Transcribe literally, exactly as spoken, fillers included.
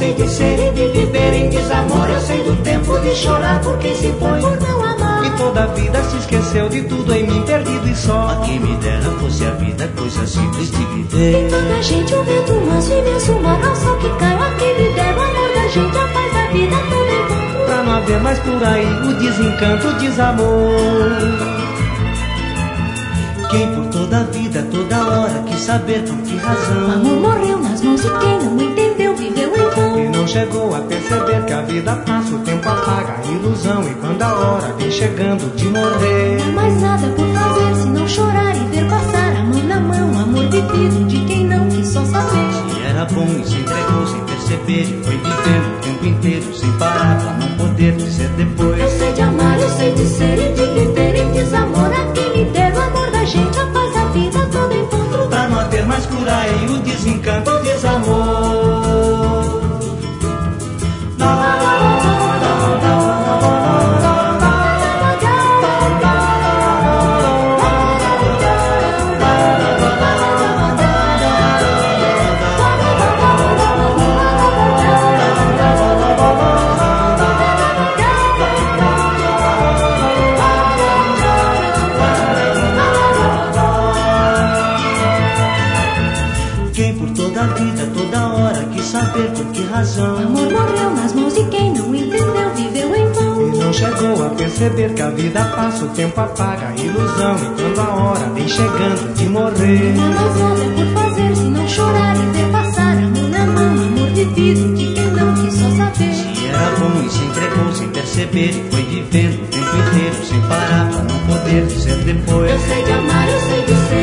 sei de ser e de viver em desamor. Eu sei do tempo de chorar por quem se foi por não amar. E toda a vida se esqueceu de tudo em mim, perdido e só. A quem me dera fosse a vida coisa simples de viver. E tanta gente, o vento manso, imenso mar, ao sol que cai. A quem me dera o amor da gente, a paz da vida, tudo encontro. Pra não haver mais por aí o desencanto, o desamor. Quem por toda a vida, toda hora quis saber por que razão. Amor morreu nas mãos de quem não entendeu, viveu em vão. E não chegou a perceber que a vida passa, o tempo apaga a ilusão. E quando a hora vem chegando de morrer, não há mais nada por fazer senão chorar e ver passar a mão na mão. Amor vivido de quem não quis só saber. Se era bom e se entregou sem perceber, e foi vivendo o tempo inteiro sem parar pra não poder dizer depois. Eu sei de amar, eu sei de ser e de viver em desamor. A quem me der o amor da gente, a paz da vida, todo encontro. Pra não haver mais por aí o desencanto, o desamor. Saber por que razão. Amor morreu nas mãos de quem não entendeu, viveu em vão. E não chegou a perceber que a vida passa, o tempo apaga a ilusão. E quando a hora vem chegando de morrer, não há mais nada por fazer senão chorar e ver passar a mão na mão. Amor vivido de quem não quis só saber. Se era bom e se entregou sem perceber, e foi vivendo o tempo inteiro sem parar pra não poder dizer depois. Eu sei de amar, eu sei de ser